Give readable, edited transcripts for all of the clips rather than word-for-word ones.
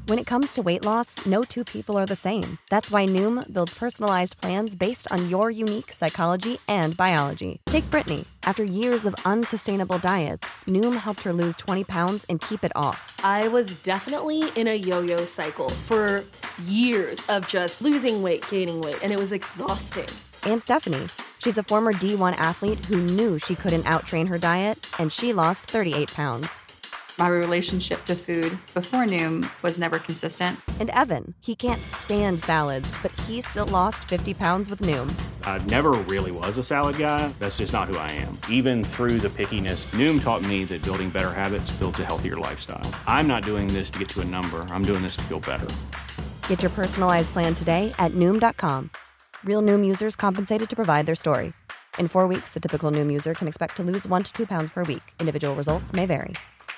When it comes to weight loss, no two people are the same. That's why Noom builds personalized plans based on your unique psychology and biology. Take Brittany. After years of unsustainable diets, Noom helped her lose 20 pounds and keep it off. I was definitely in a yo-yo cycle for years of just losing weight, gaining weight, and it was exhausting. And Stephanie. She's a former D1 athlete who knew she couldn't outtrain her diet, and she lost 38 pounds. My relationship to food before Noom was never consistent. And Evan, he can't stand salads, but he still lost 50 pounds with Noom. I never really was a salad guy. That's just not who I am. Even through the pickiness, Noom taught me that building better habits builds a healthier lifestyle. I'm not doing this to get to a number. I'm doing this to feel better. Get your personalized plan today at Noom.com. Real Noom users compensated to provide their story. In 4 weeks, the typical Noom user can expect to lose 1 to 2 pounds per week. Individual results may vary.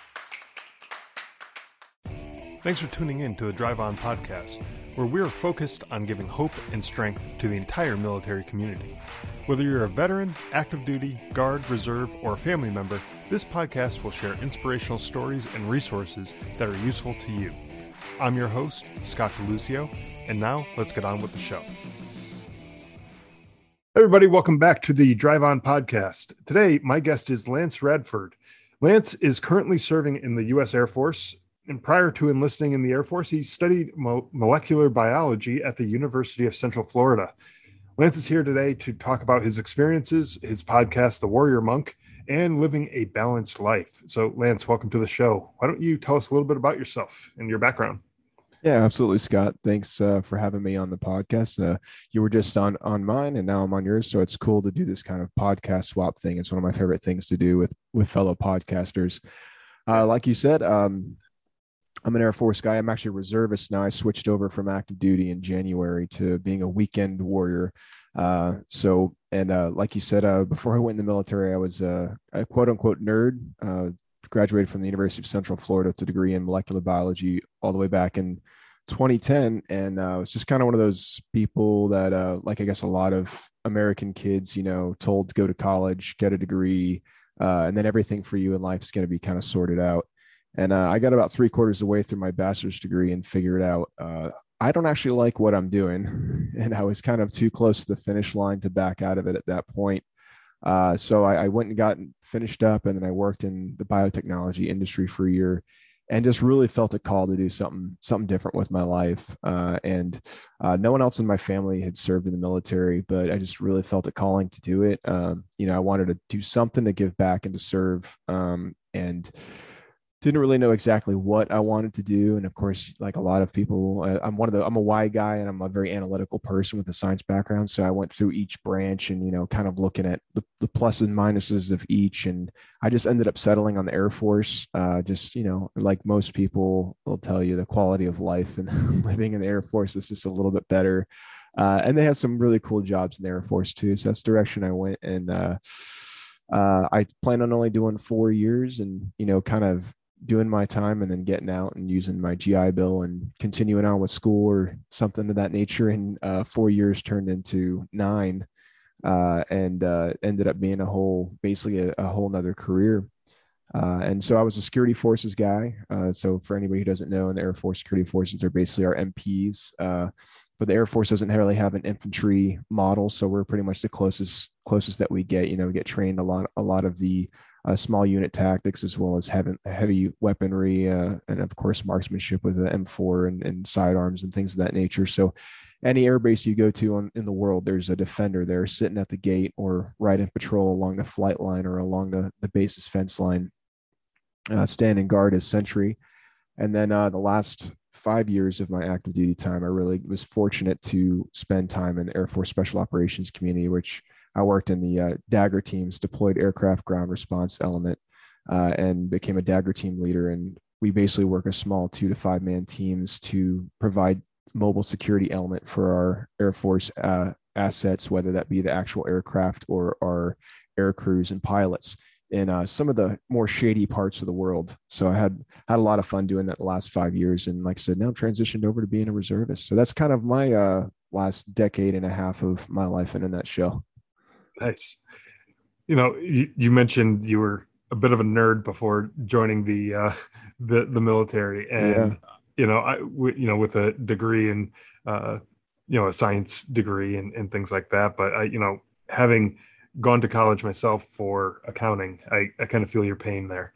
Thanks for tuning in to the Drive On podcast, where we're focused on giving hope and strength to the entire military community. Whether you're a veteran, active duty, guard, reserve, or a family member, this podcast will share inspirational stories and resources that are useful to you. I'm your host, Scott DeLucio, and now let's get on with the show. Everybody, welcome back to the Drive On podcast. Today, my guest is Lance Radford. Lance is currently serving in the U.S. Air Force. And prior to enlisting in the Air Force, he studied molecular biology at the University of Central Florida. Lance is here today to talk about his experiences, his podcast, The Warrior Monk, and living a balanced life. So, Lance, welcome to the show. Why don't you tell us a little bit about yourself and your background? Yeah, absolutely, Scott. Thanks for having me on the podcast. You were just on mine, and now I'm on yours, so it's cool to do this kind of podcast swap thing. It's one of my favorite things to do with fellow podcasters. Like you said, I'm an Air Force guy. I'm actually a reservist now. I switched over from active duty in January to being a weekend warrior. Like you said, before I went in the military, I was a quote unquote nerd. Graduated from the University of Central Florida with a degree in molecular biology all the way back in 2010. And I was just kind of one of those people that, like I guess a lot of American kids, told to go to college, get a degree, and then everything for you in life is going to be kind of sorted out. And I got about 3/4 of the way through my bachelor's degree and figured out I don't actually like what I'm doing. And I was kind of too close to the finish line to back out of it at that point. So I went and got finished up, and then I worked in the biotechnology industry for a year and just really felt a call to do something different with my life. No one else in my family had served in the military, but I just really felt a calling to do it. I wanted to do something to give back and to serve. And didn't really know exactly what I wanted to do. And of course, like a lot of people, I'm a why guy, and I'm a very analytical person with a science background. So I went through each branch and, kind of looking at the pluses and minuses of each. And I just ended up settling on the Air Force. Like most people will tell you, the quality of life and living in the Air Force is just a little bit better. And they have some really cool jobs in the Air Force too. So that's the direction I went. And I plan on only doing 4 years and, kind of doing my time and then getting out and using my GI Bill and continuing on with school or something of that nature. And 4 years turned into 9 and ended up being basically a whole nother career. And so I was a security forces guy. So for anybody who doesn't know, in the Air Force, security forces are basically our MPs. But the Air Force doesn't really have an infantry model. So we're pretty much the closest that we get. We get trained a lot of the small unit tactics, as well as heavy weaponry, and of course marksmanship with the M4 and sidearms and things of that nature. So any air base you go to in the world, there's a defender there sitting at the gate or right in patrol along the flight line or along the base's fence line, standing guard as sentry. And then the last 5 years of my active duty time, I really was fortunate to spend time in the Air Force Special Operations community, which I worked in the Dagger teams, deployed aircraft ground response element, and became a Dagger team leader. And we basically work a small 2 to 5 man teams to provide mobile security element for our Air Force assets, whether that be the actual aircraft or our air crews and pilots in some of the more shady parts of the world. So I had a lot of fun doing that the last 5 years. And like I said, now transitioned over to being a reservist. So that's kind of my last decade and a half of my life in a nutshell. Nice. You mentioned you were a bit of a nerd before joining the military, and with a degree in, a science degree and things like that. But having gone to college myself for accounting, I kind of feel your pain there.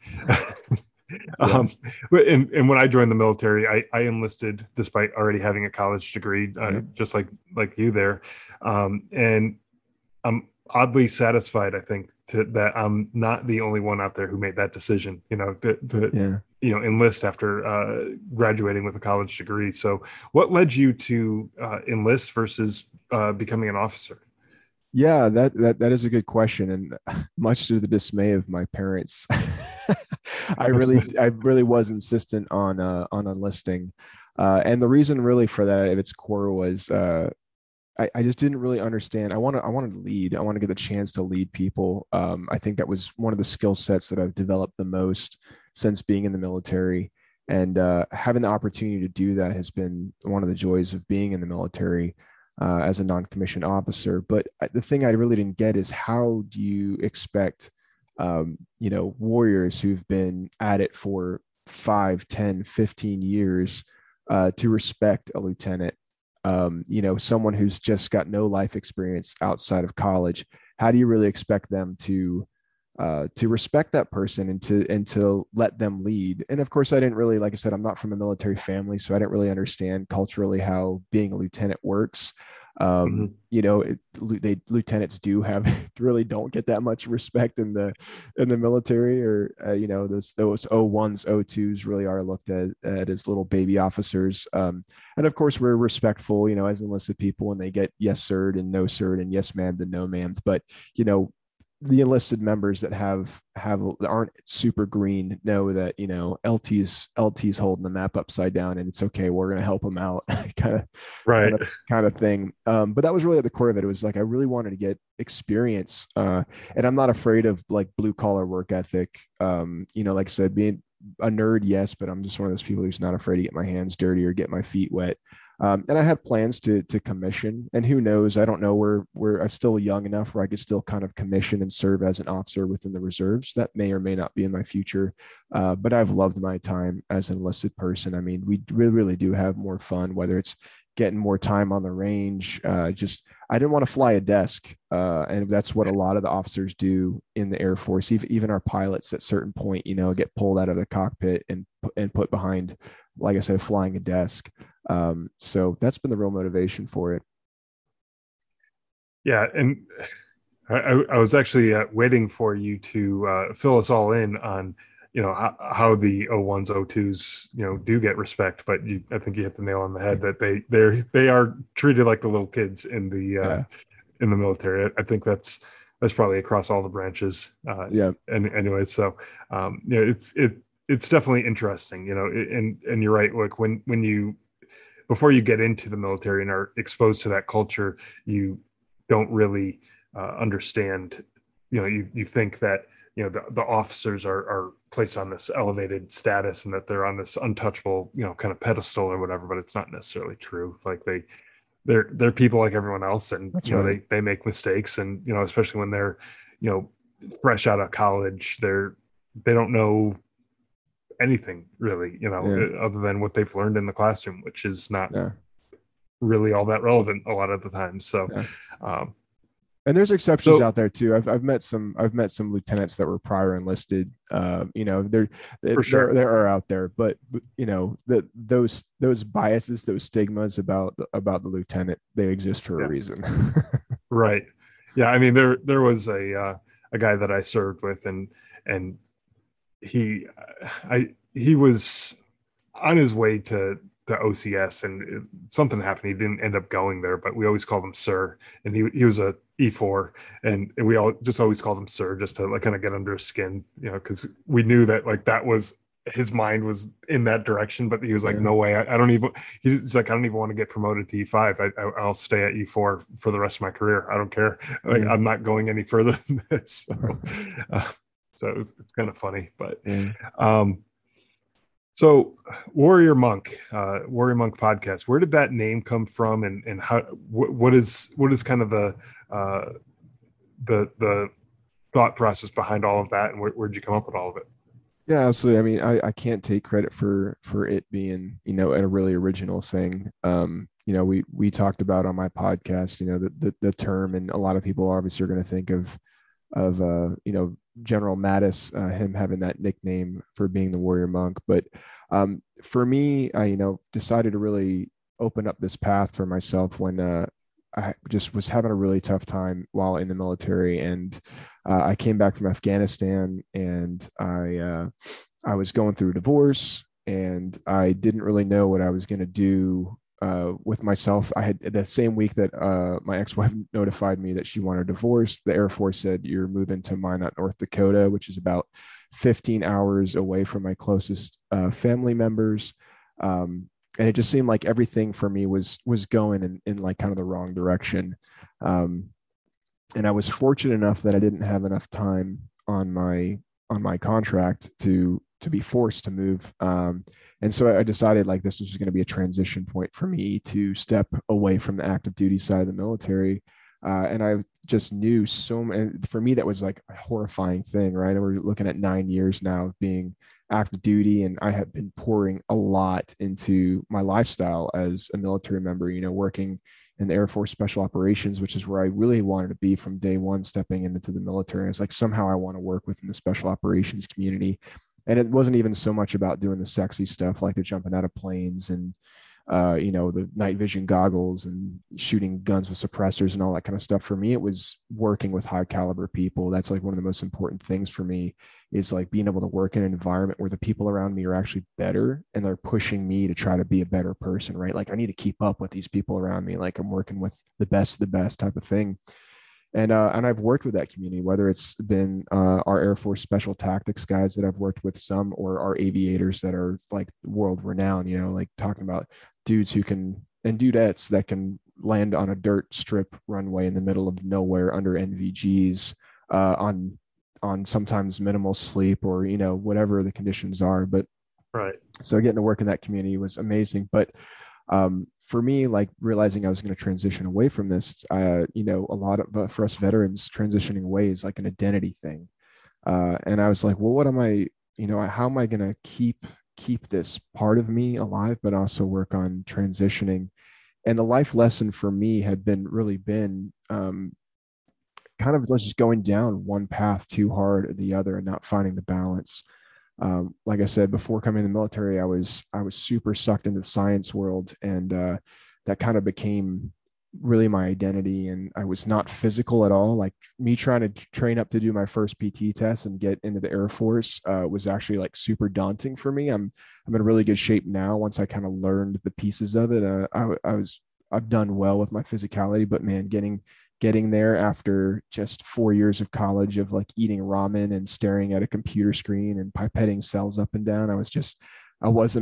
And when I joined the military, I enlisted despite already having a college degree, just like you there. And I'm oddly satisfied, I think, that I'm not the only one out there who made that decision, enlist after graduating with a college degree. So what led you to enlist versus becoming an officer? Yeah, that is a good question, and much to the dismay of my parents, I really was insistent on enlisting, and the reason really for that at its core was I just didn't really understand. I wanted to lead. I want to get the chance to lead people. I think that was one of the skill sets that I've developed the most since being in the military, and having the opportunity to do that has been one of the joys of being in the military. As a non-commissioned officer. But the thing I really didn't get is, how do you expect, warriors who've been at it for 5, 10, 15 years to respect a lieutenant, someone who's just got no life experience outside of college? How do you really expect them to respect that person and to let them lead? And of course, I didn't really, like I said, I'm not from a military family, so I didn't really understand culturally how being a lieutenant works. Lieutenants really don't get that much respect in the military, or those O1s, O2s really are looked at as little baby officers. And of course, we're respectful, as enlisted people, when they get yes sir and no sir and yes ma'am and no ma'am. But the enlisted members that aren't super green know that LT's holding the map upside down, and it's okay, we're going to help them out, kind of thing. But that was really at the core of it. It was like I really wanted to get experience, and I'm not afraid of like blue collar work ethic. Like I said, being a nerd, yes, but I'm just one of those people who's not afraid to get my hands dirty or get my feet wet. And I had plans to commission, and who knows, I don't know, where I'm still young enough where I could still kind of commission and serve as an officer within the reserves. That may or may not be in my future. But I've loved my time as an enlisted person. I mean, we really do have more fun, whether it's getting more time on the range. I didn't want to fly a desk. And that's what a lot of the officers do in the Air Force. Even our pilots at certain point, get pulled out of the cockpit and put behind, like I said, flying a desk. So that's been the real motivation for it. Yeah. And I was actually waiting for you to fill us all in on, how the O1s, O2s, do get respect, but I think you hit the nail on the head that they are treated like the little kids in the military. I think that's probably across all the branches. And anyway, so it's definitely interesting, and you're right. Like when you, before you get into the military and are exposed to that culture, you don't really understand, you think that, the officers are placed on this elevated status and that they're on this untouchable, kind of pedestal or whatever, but it's not necessarily true. Like they're people like everyone else, and they make mistakes, and especially when they're fresh out of college, they don't know anything really, other than what they've learned in the classroom, which is not really all that relevant a lot of the time. So and there's exceptions out there too. I've met some lieutenants that were prior enlisted. There are out there, but those biases, those stigmas about the lieutenant, they exist for a reason. Right. Yeah. I mean, there was a guy that I served with, and he was on his way to OCS, and something happened. He didn't end up going there, but we always called him Sir, and he was a E4, and we all just always called him Sir, just to like kind of get under his skin, because we knew that like that was, his mind was in that direction. But he was like, no way, he's like, I don't even want to get promoted to E5. I'll stay at E4 for the rest of my career. I don't care. Like I'm not going any further than this. So it's kind of funny, but so Warrior Monk podcast, where did that name come from, and how, what is kind of the thought process behind all of that, and where'd you come up with all of it? Yeah, absolutely. I mean, I can't take credit for it being, a really original thing. We talked about on my podcast, the term, and a lot of people obviously are going to think of General Mattis, him having that nickname for being the warrior monk. But for me, I decided to really open up this path for myself when I just was having a really tough time while in the military, and I came back from Afghanistan, and I was going through a divorce, and I didn't really know what I was going to do with myself. I had the same week that my ex-wife notified me that she wanted a divorce. The Air Force said, "You're moving to Minot, North Dakota," which is about 15 hours away from my closest family members. And it just seemed like everything for me was going in like kind of the wrong direction. Um, and I was fortunate enough that I didn't have enough time on my contract to be forced to move. And so I decided like this was going to be a transition point for me to step away from the active duty side of the military. And I just knew so many, for me, that was like a horrifying thing, right? We're looking at 9 years now of being active duty, and I have been pouring a lot into my lifestyle as a military member, working in the Air Force Special Operations, which is where I really wanted to be from day one, stepping into the military. It's like somehow I want to work within the special operations community. And it wasn't even so much about doing the sexy stuff like the jumping out of planes and the night vision goggles and shooting guns with suppressors and all that kind of stuff. For me, it was working with high caliber people. That's like one of the most important things for me, is like being able to work in an environment where the people around me are actually better and they're pushing me to try to be a better person, right? Like I need to keep up with these people around me. Like I'm working with the best of the best type of thing. And I've worked with that community, whether it's been our Air Force Special Tactics guys that I've worked with, some, or our aviators that are like world renowned, like talking about dudes who can, and dudettes that can land on a dirt strip runway in the middle of nowhere under NVGs on sometimes minimal sleep, or whatever the conditions are. But Right. so getting to work in that community was amazing. But for me, like realizing I was going to transition away from this, a lot of for us veterans, transitioning away is like an identity thing. And I was like, well, what am I, how am I going to keep this part of me alive, but also work on transitioning? And the life lesson for me had been kind of, let's just going down one path too hard or the other and not finding the balance. Like I said, before coming in the military, I was super sucked into the science world, and that kind of became really my identity. And I was not physical at all. Like me trying to train up to do my first PT test and get into the Air Force was actually like super daunting for me. I'm in really good shape now. Once I kind of learned the pieces of it, I've done well with my physicality, but man, getting there after just 4 years of college of like eating ramen and staring at a computer screen and pipetting cells up and down, I wasn't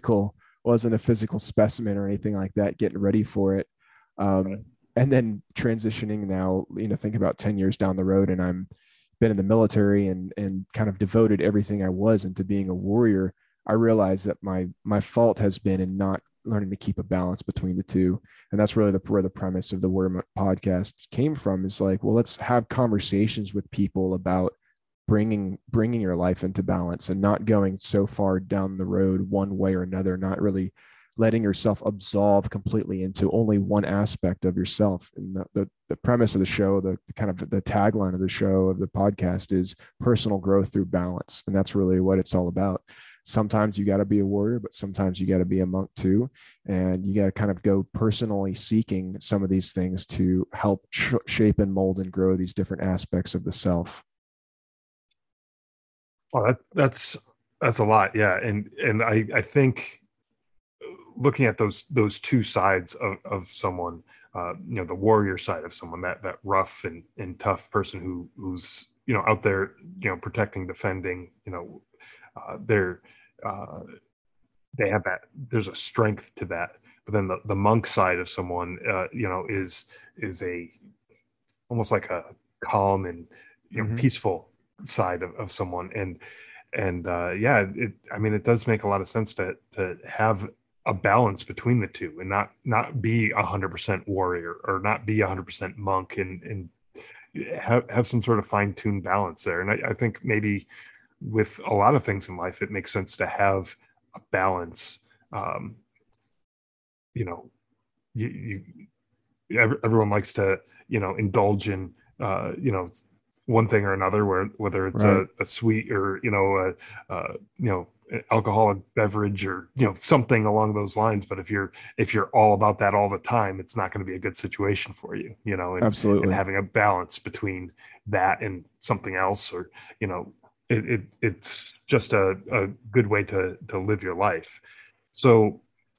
a physical specimen or anything like that, getting ready for it. And then transitioning now, think about 10 years down the road, and I'm been in the military and kind of devoted everything I was into being a warrior. I realized that my fault has been in not learning to keep a balance between the two. And that's really where the premise of the Warrior podcast came from, is like, well, let's have conversations with people about bringing your life into balance and not going so far down the road one way or another, not really letting yourself absolve completely into only one aspect of yourself. And the premise of the show, the kind of the tagline of the show, of the podcast, is personal growth through balance. And that's really what it's all about. Sometimes you got to be a warrior, but sometimes you got to be a monk too. And you got to kind of go personally seeking some of these things to help shape and mold and grow these different aspects of the self. Well, that's a lot. Yeah. And I think looking at those two sides of someone, the warrior side of someone, that rough and tough person who's, out there, protecting, defending, they have that, there's a strength to that. But then the monk side of someone, is a almost like a calm and peaceful side of someone. And it does make a lot of sense to have a balance between the two, and not be 100% warrior or not be 100% monk, and have some sort of fine-tuned balance there. And I think maybe with a lot of things in life, it makes sense to have a balance. You know, everyone likes to, indulge in, one thing or another, whether it's Right. a sweet or, an alcoholic beverage or, something along those lines. But if you're all about that all the time, it's not going to be a good situation for you, and Absolutely. having a balance between that and something else, or, it's just a good way to live your life. So,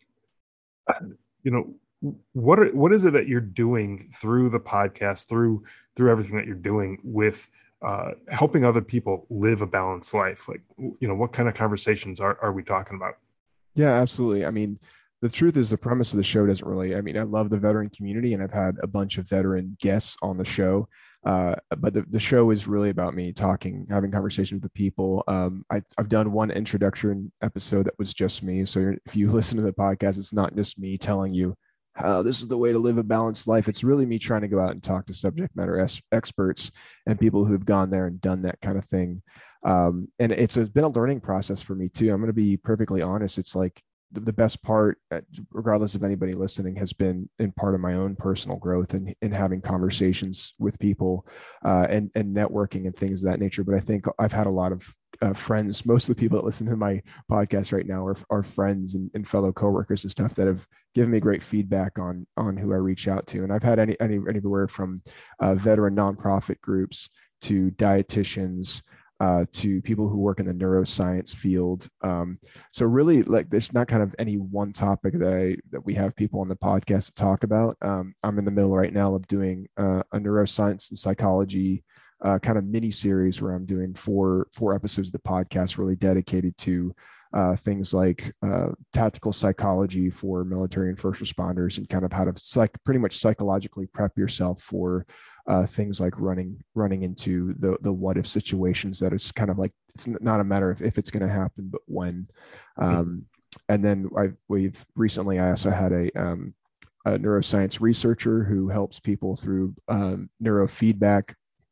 you know, what is it that you're doing through the podcast, through everything that you're doing with helping other people live a balanced life? Like, what kind of conversations are we talking about? Yeah, absolutely. I mean, the truth is the premise of the show doesn't really, I mean, I love the veteran community and I've had a bunch of veteran guests on the show. But the show is really about me talking, having conversations with the people. I've done one introduction episode that was just me. So if you listen to the podcast, it's not just me telling you how this is the way to live a balanced life. It's really me trying to go out and talk to subject matter experts and people who've gone there and done that kind of thing. And it's been a learning process for me too. I'm going to be perfectly honest. It's like the best part, regardless of anybody listening, has been in part of my own personal growth and in having conversations with people and networking and things of that nature. But I think I've had a lot of friends. Most of the people that listen to my podcast right now are friends and fellow coworkers and stuff that have given me great feedback on who I reach out to. And I've had anywhere from veteran nonprofit groups to dietitians, to people who work in the neuroscience field. So really, like, there's not kind of any one topic that we have people on the podcast to talk about. I'm in the middle right now of doing a neuroscience and psychology kind of mini series where I'm doing four episodes of the podcast really dedicated to things like tactical psychology for military and first responders, and kind of how to pretty much psychologically prep yourself for things like running into the what if situations, that it's kind of like, it's not a matter of if it's going to happen, but when. And then we've recently, I also had a neuroscience researcher who helps people through neurofeedback.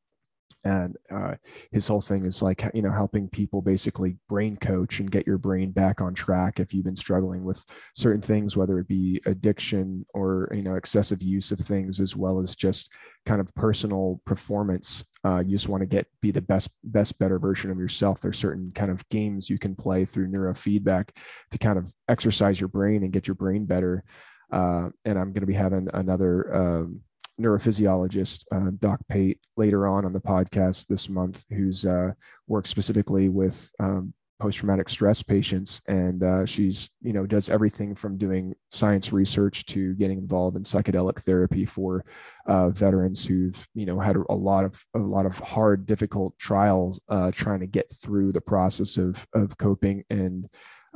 And his whole thing is like, helping people basically brain coach and get your brain back on track if you've been struggling with certain things, whether it be addiction or, excessive use of things, as well as just kind of personal performance. You just want to be the best, better version of yourself. There's certain kind of games you can play through neurofeedback to kind of exercise your brain and get your brain better. And I'm going to be having another neurophysiologist, Doc Pate, later on the podcast this month, who's works specifically with post-traumatic stress patients. And she's, does everything from doing science research to getting involved in psychedelic therapy for veterans who've, had a lot of hard, difficult trials trying to get through the process of coping and,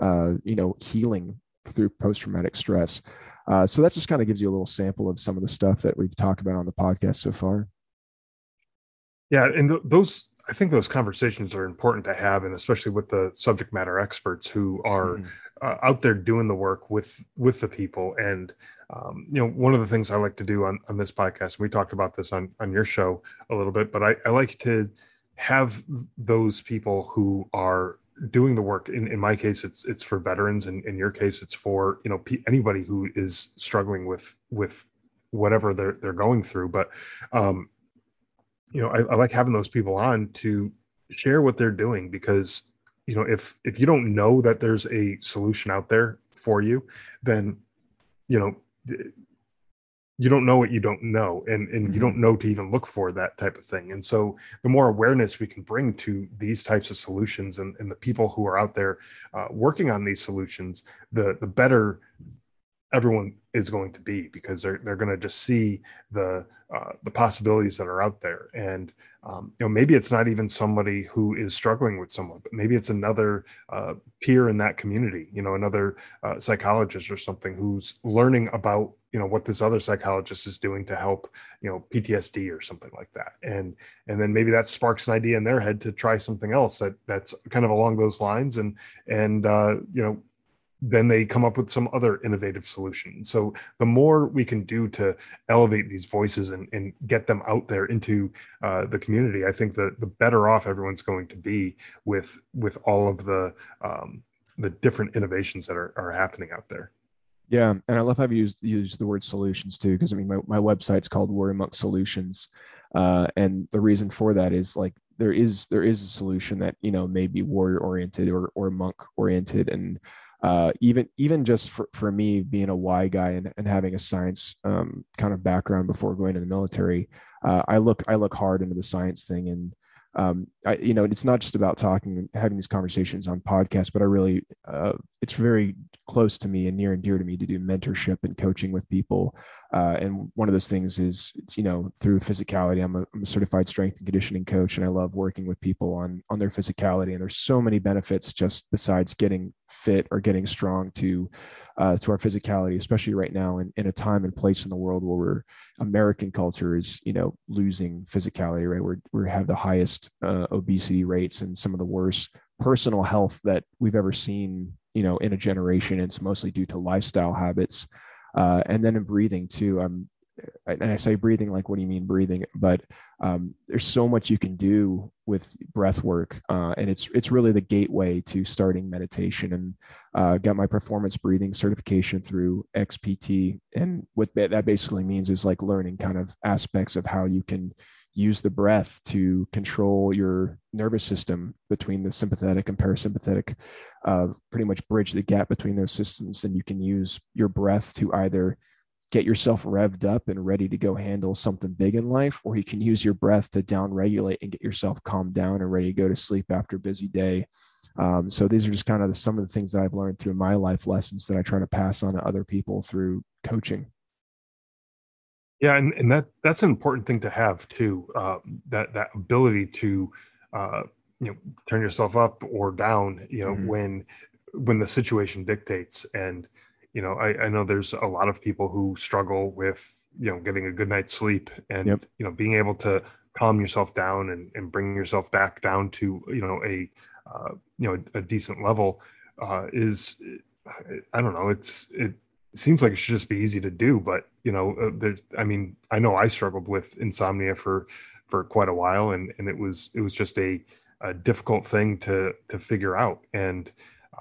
healing through post-traumatic stress. So that just kind of gives you a little sample of some of the stuff that we've talked about on the podcast so far. Yeah, and I think those conversations are important to have, and especially with the subject matter experts who are out there doing the work with the people. And one of the things I like to do on this podcast, we talked about this on your show a little bit, but I like to have those people who are doing the work. In my case, it's for veterans, and in your case, it's for anybody who is struggling with whatever they're going through. But I like having those people on to share what they're doing, because if you don't know that there's a solution out there for you, then you don't know what you don't know, and you don't know to even look for that type of thing. And so the more awareness we can bring to these types of solutions and the people who are out there working on these solutions, the better everyone is going to be, because they're going to just see the possibilities that are out there. And maybe it's not even somebody who is struggling with someone, but maybe it's another peer in that community, another psychologist or something who's learning about what this other psychologist is doing to help PTSD or something like that. And then maybe that sparks an idea in their head to try something else that's kind of along those lines. And then they come up with some other innovative solution. So the more we can do to elevate these voices and get them out there into the community, I think the better off everyone's going to be with all of the different innovations that are happening out there. Yeah, and I love how you use the word solutions too, because I mean my website's called Warrior Monk Solutions, and the reason for that is like there is a solution that may be warrior oriented or monk oriented, and even just for me being a Y guy and having a science kind of background before going to the military, I look hard into the science thing, and it's not just about talking and having these conversations on podcasts, but I really it's very close to me and near and dear to me to do mentorship and coaching with people. And one of those things is, through physicality, I'm a certified strength and conditioning coach, and I love working with people on their physicality. And there's so many benefits just besides getting fit or getting strong to our physicality, especially right now in a time and place in the world where American culture is, losing physicality, right? We have the highest obesity rates and some of the worst personal health that we've ever seen, in a generation. It's mostly due to lifestyle habits. And then in breathing too, and I say breathing, like, what do you mean breathing? But there's so much you can do with breath work. And it's really the gateway to starting meditation, and got my performance breathing certification through XPT. And what that basically means is like learning kind of aspects of how you can use the breath to control your nervous system between the sympathetic and parasympathetic, pretty much bridge the gap between those systems. And you can use your breath to either get yourself revved up and ready to go handle something big in life, or you can use your breath to down regulate and get yourself calmed down and ready to go to sleep after a busy day. So these are just kind of some of the things that I've learned through my life lessons that I try to pass on to other people through coaching. Yeah, and that's an important thing to have too. That ability to turn yourself up or down, when the situation dictates. And I know there's a lot of people who struggle with getting a good night's sleep, and being able to calm yourself down and bring yourself back down to a decent level is, I don't know, it seems like it should just be easy to do, but I know I struggled with insomnia for quite a while, and it was just a difficult thing to figure out. And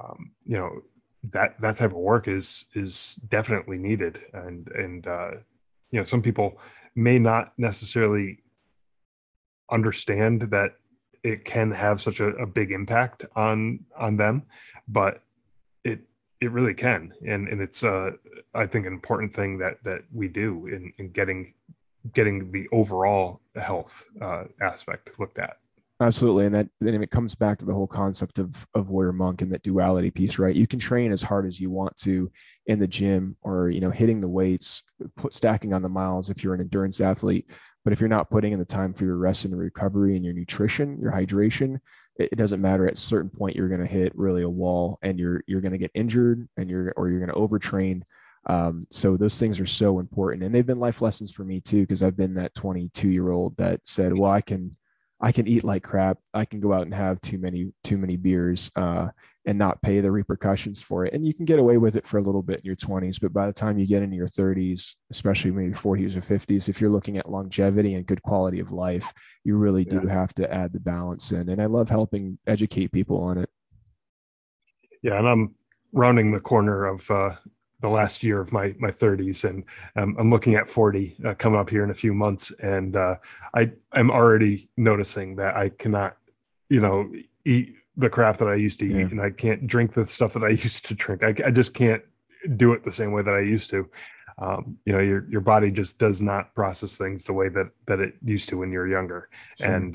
that type of work is definitely needed. And some people may not necessarily understand that it can have such a big impact on them, but it really can. And it's I think an important thing that we do in getting the overall health aspect looked at. Absolutely. And then it comes back to the whole concept of warrior monk and that duality piece, right? You can train as hard as you want to in the gym, or, hitting the weights, stacking on the miles if you're an endurance athlete. But if you're not putting in the time for your rest and recovery and your nutrition, your hydration, it doesn't matter. At a certain point, you're going to hit really a wall, and you're going to get injured, and you're going to overtrain. So those things are so important. And they've been life lessons for me too, because I've been that 22-year-old that said, well, I can eat like crap. I can go out and have too many beers and not pay the repercussions for it. And you can get away with it for a little bit in your 20s, but by the time you get into your 30s, especially maybe 40s or 50s, if you're looking at longevity and good quality of life, you really do have to add the balance in. And I love helping educate people on it. Yeah, and I'm rounding the corner of the last year of my 30s, and I'm looking at 40 coming up here in a few months, and I'm already noticing that I cannot eat the crap that I used to eat, and I can't drink the stuff that I used to drink. I just can't do it the same way that I used to. Your body just does not process things the way that it used to when you're younger. Sure. And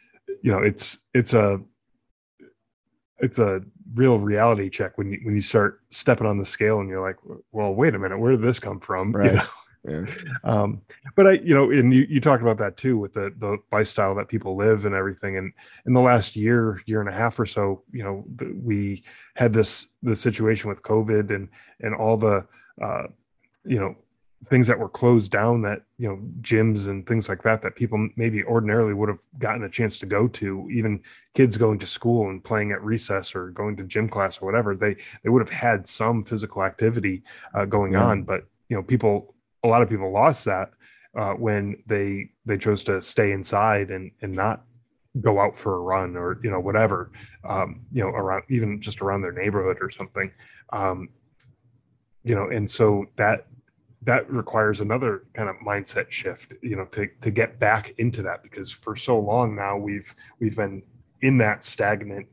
it's a real reality check when you start stepping on the scale and you're like, well, wait a minute, where did this come from? Right. Yeah. But and you talked about that too, with the lifestyle that people live and everything. And in the last year and a half or so, we had the situation with COVID and all the, things that were closed down, that, you know, gyms and things like that people maybe ordinarily would have gotten a chance to go to. Even kids going to school and playing at recess or going to gym class or whatever, they would have had some physical activity going on. But, you know, a lot of people lost that when they chose to stay inside and not go out for a run or, you know, whatever, you know, around, even just around their neighborhood or something. You know, and so that requires another kind of mindset shift, you know, to get back into that, because for so long now we've been in that stagnant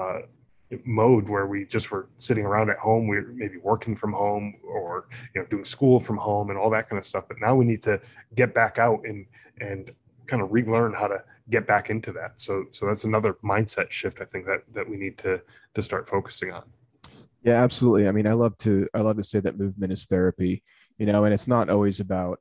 mode where we just were sitting around at home. We were maybe working from home or, you know, doing school from home and all that kind of stuff. But now we need to get back out and kind of relearn how to get back into that. So that's another mindset shift, I think, that we need to start focusing on. Yeah, absolutely. I mean, I love to say that movement is therapy, you know, and it's not always about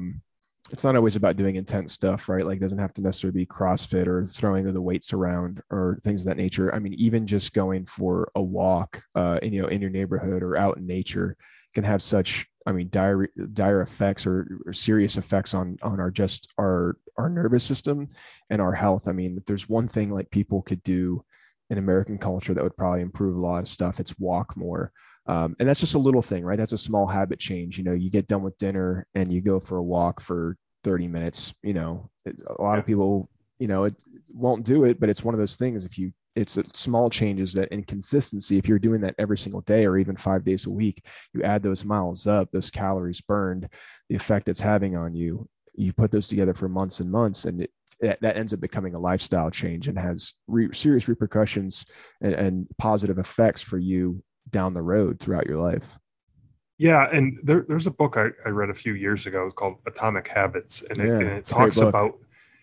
doing intense stuff, right? Like, it doesn't have to necessarily be CrossFit or throwing the weights around or things of that nature. I mean, even just going for a walk, in your neighborhood or out in nature can have such, I mean, dire effects or serious effects on our nervous system and our health. I mean, if there's one thing like people could do in American culture that would probably improve a lot of stuff, it's walk more. And that's just a little thing, right? That's a small habit change. You know, you get done with dinner and you go for a walk for 30 minutes, you know, a lot of people, you know, it won't do it, but it's one of those things. It's small changes that in consistency, if you're doing that every single day or even 5 days a week, you add those miles up, those calories burned, the effect it's having on you, you put those together for months and months, and that ends up becoming a lifestyle change and has serious repercussions and positive effects for you down the road throughout your life. Yeah. And there's a book I read a few years ago. It's called Atomic Habits. And it talks about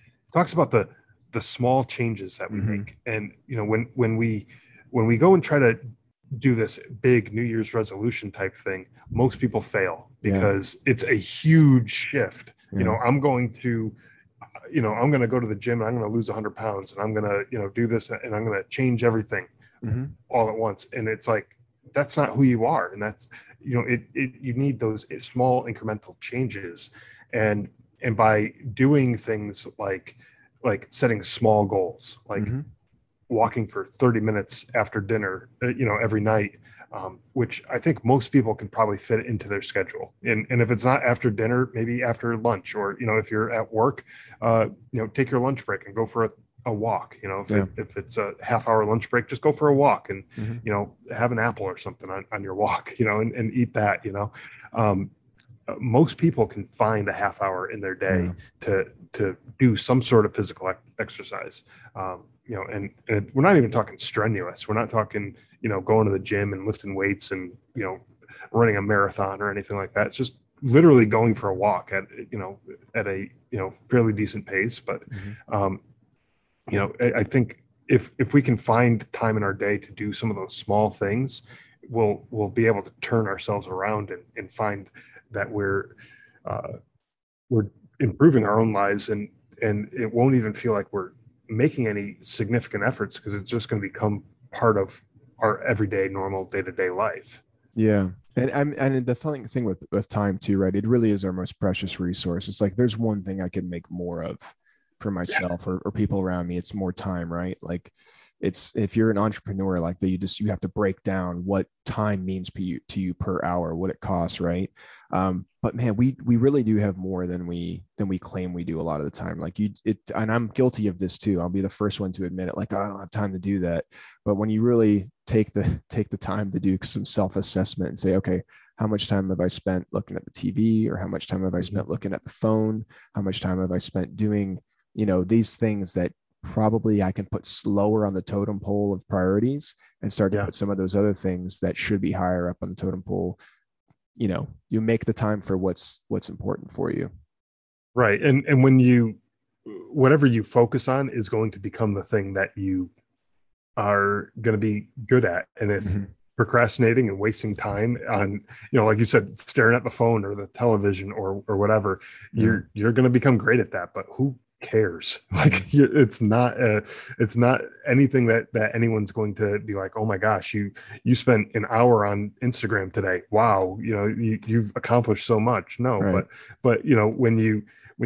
the small changes that we make. And, you know, when we go and try to do this big New Year's resolution type thing, most people fail because it's a huge shift. You know, I'm going to go to the gym and I'm going to lose 100 pounds and I'm going to, you know, do this and I'm going to change everything all at once. And it's like, that's not who you are. And that's, you know, you need those small incremental changes. And by doing things like setting small goals, like walking for 30 minutes after dinner, you know, every night, which I think most people can probably fit into their schedule. And if it's not after dinner, maybe after lunch, or, you know, if you're at work, you know, take your lunch break and go for a walk. You know, if it's a half-hour lunch break, just go for a walk and, you know, have an apple or something on your walk, you know, and eat that, you know. Most people can find a half hour in their day to do some sort of physical exercise. You know, and we're not even talking strenuous. We're not talking, you know, going to the gym and lifting weights and, you know, running a marathon or anything like that. It's just literally going for a walk at a, you know, fairly decent pace. But, you know, I think if we can find time in our day to do some of those small things, we'll be able to turn ourselves around and find that we're improving our own lives, and it won't even feel like we're making any significant efforts, because it's just going to become part of our everyday, normal, day-to-day life. Yeah. And the thing with time too, right? It really is our most precious resource. It's like, there's one thing I can make more of for myself or people around me. It's more time, right? Like, it's, if you're an entrepreneur, like you have to break down what time means to you per hour, what it costs, right? But man, we really do have more than we claim we do a lot of the time. Like and I'm guilty of this too. I'll be the first one to admit it. Like, I don't have time to do that. But when you really take the time to do some self-assessment and say, okay, how much time have I spent looking at the TV, or how much time have I spent looking at the phone? How much time have I spent doing, you know, these things that probably I can put slower on the totem pole of priorities, and start to put some of those other things that should be higher up on the totem pole. You know, you make the time for what's important for you. Right. And whatever you focus on is going to become the thing that you are going to be good at. And if procrastinating and wasting time on, you know, like you said, staring at the phone or the television or whatever, you're going to become great at that. But who cares. Like it's not anything that anyone's going to be like, oh my gosh, you spent an hour on Instagram today. Wow. You've accomplished so much. No, Right. but when you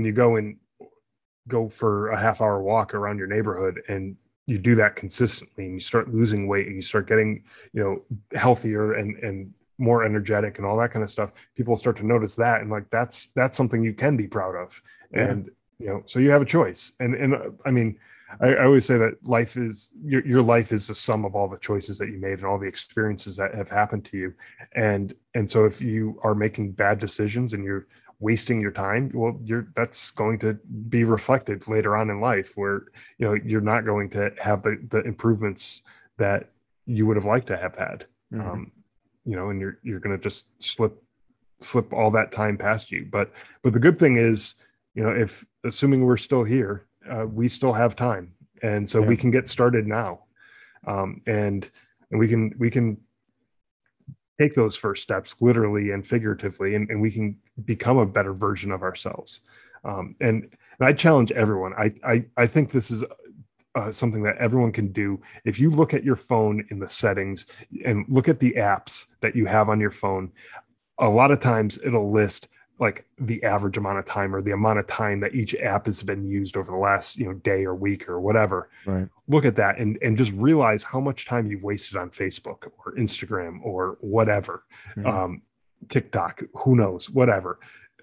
go for a half hour walk around your neighborhood and you do that consistently and you start losing weight and you start getting, healthier and more energetic and all that kind of stuff, people start to notice that. And like, that's something you can be proud of. Yeah. And, so you have a choice. And I mean, I always say that life is your life is the sum of all the choices that you made and all the experiences that have happened to you. And so if you are making bad decisions and you're wasting your time, well, that's going to be reflected later on in life where, you're not going to have the improvements that you would have liked to have had. And you're going to just slip all that time past you. But the good thing is, if assuming we're still here, we still have time. And so we can get started now. And we can take those first steps literally and figuratively, and we can become a better version of ourselves. And I challenge everyone. I think this is something that everyone can do. If you look at your phone in the settings and look at the apps that you have on your phone, a lot of times it'll list like the average amount of time or the amount of time that each app has been used over the last, day or week or whatever. Right. Look at that and just realize how much time you've wasted on Facebook or Instagram or whatever. TikTok, who knows, whatever.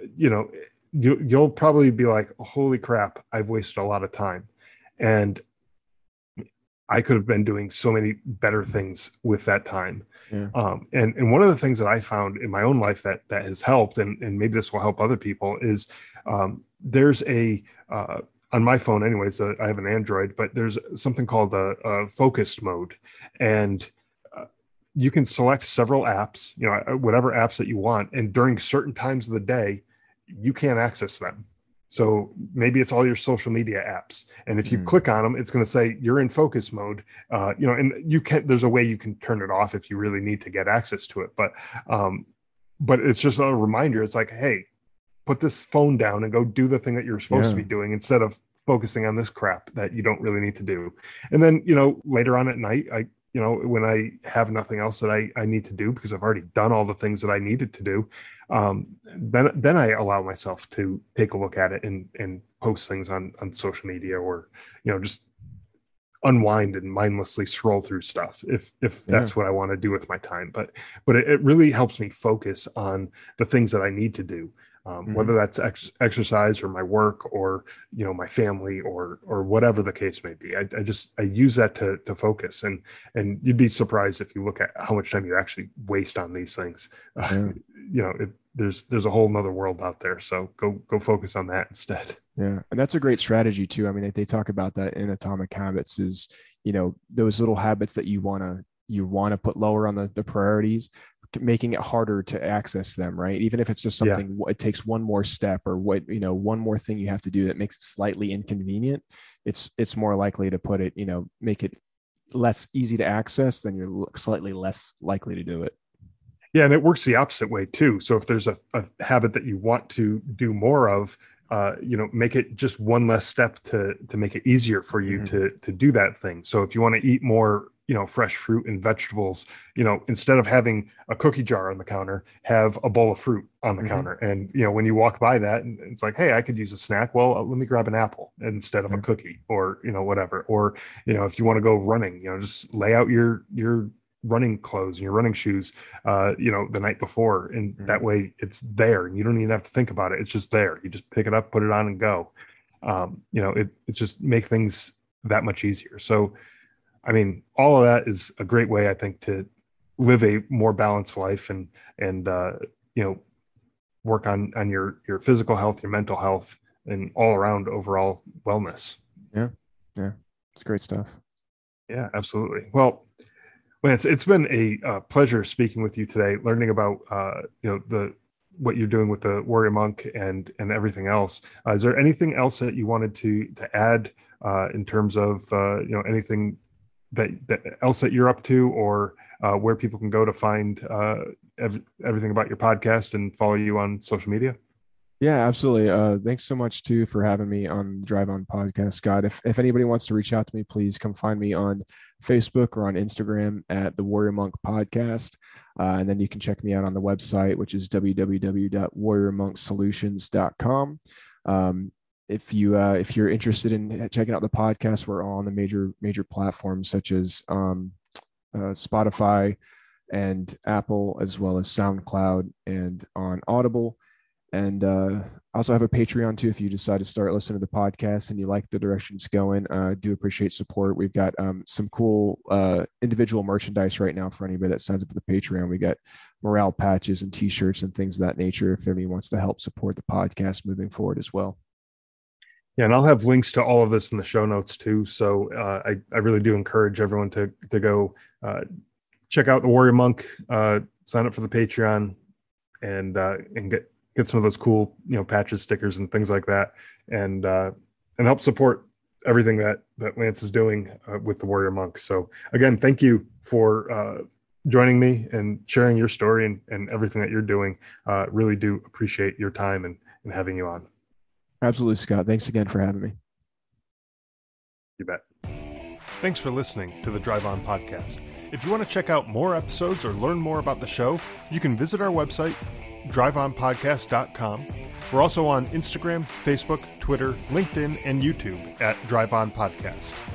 You'll probably be like, holy crap, I've wasted a lot of time. And I could have been doing so many better things with that time. Yeah. And one of the things that I found in my own life that has helped, and maybe this will help other people, is there's on my phone anyways, I have an Android, but there's something called a focused mode. And you can select several apps, whatever apps that you want. And during certain times of the day, you can't access them. So maybe it's all your social media apps. And if you click on them, it's going to say you're in focus mode, and there's a way you can turn it off if you really need to get access to it. But it's just a reminder. It's like, hey, put this phone down and go do the thing that you're supposed to be doing instead of focusing on this crap that you don't really need to do. And then, later on at night, when I have nothing else that I need to do because I've already done all the things that I needed to do, then I allow myself to take a look at it and post things on social media or, just unwind and mindlessly scroll through stuff if that's what I want to do with my time. But it really helps me focus on the things that I need to do. Whether that's exercise or my work or, my family or whatever the case may be. I use that to focus and you'd be surprised if you look at how much time you actually waste on these things. There's a whole nother world out there. So go focus on that instead. Yeah. And that's a great strategy too. I mean, they talk about that in Atomic Habits is, those little habits that you want to put lower on the priorities, making it harder to access them, right? Even if it's just something, it takes one more step or one more thing you have to do that makes it slightly inconvenient. It's more likely to put it, make it less easy to access, then you're slightly less likely to do it. Yeah. And it works the opposite way too. So if there's a habit that you want to do more of, make it just one less step to make it easier for you to do that thing. So if you want to eat more, fresh fruit and vegetables, instead of having a cookie jar on the counter, have a bowl of fruit on the counter. And, when you walk by that, and it's like, hey, I could use a snack. Well, let me grab an apple instead of a cookie or, whatever. Or, if you want to go running, just lay out your running clothes and your running shoes, the night before. And that way it's there and you don't even have to think about it. It's just there. You just pick it up, put it on and go. It's just make things that much easier. So, I mean, all of that is a great way, I think, to live a more balanced life and work on your physical health, your mental health, and all around overall wellness. Yeah. It's great stuff. Yeah, absolutely. Well, Lance, it's been a pleasure speaking with you today, learning about what you're doing with the Warrior Monk and everything else. Is there anything else that you wanted to add in terms of anything that else that you're up to, or where people can go to find everything about your podcast and follow you on social media? Yeah, absolutely. Thanks so much too for having me on the Drive On podcast, Scott. If anybody wants to reach out to me, please come find me on Facebook or on Instagram at the Warrior Monk Podcast. And then you can check me out on the website, which is www.warriormonksolutions.com. If you're interested in checking out the podcast, we're all on the major platforms such as Spotify and Apple, as well as SoundCloud and on Audible. And I also have a Patreon too. If you decide to start listening to the podcast and you like the direction it's going, do appreciate support. We've got some cool individual merchandise right now for anybody that signs up for the Patreon. We got morale patches and T-shirts and things of that nature if anybody wants to help support the podcast moving forward as well. Yeah, and I'll have links to all of this in the show notes too. So I really do encourage everyone to go check out the Warrior Monk, sign up for the Patreon, and get some of those cool, patches, stickers, and things like that, and help support everything that Lance is doing with the Warrior Monk. So again, thank you for joining me and sharing your story and everything that you're doing. Really do appreciate your time and having you on. Absolutely, Scott. Thanks again for having me. You bet. Thanks for listening to the Drive On Podcast. If you want to check out more episodes or learn more about the show, you can visit our website, driveonpodcast.com. We're also on Instagram, Facebook, Twitter, LinkedIn, and YouTube at Drive On Podcast.